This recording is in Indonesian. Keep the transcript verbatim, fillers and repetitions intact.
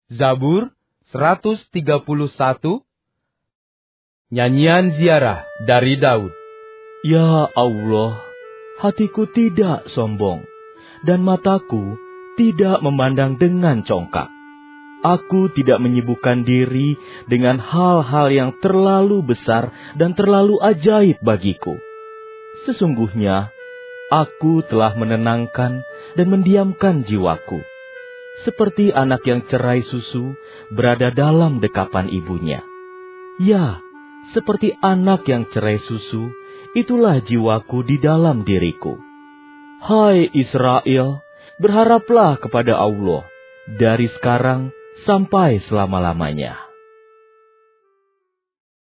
Zabur seratus tiga puluh satu. Nyanyian ziarah dari Daud. Ya Allah, hatiku tidak sombong, dan mataku tidak memandang dengan congkak. Aku tidak menyibukkan diri dengan hal-hal yang terlalu besar dan terlalu ajaib bagiku. Sesungguhnya, aku telah menenangkan dan mendiamkan jiwaku. Seperti anak yang cerai susu berada dalam dekapan ibunya. Ya, seperti anak yang cerai susu, itulah jiwaku di dalam diriku. Hai Israel, berharaplah kepada Allah dari sekarang sampai selama-lamanya.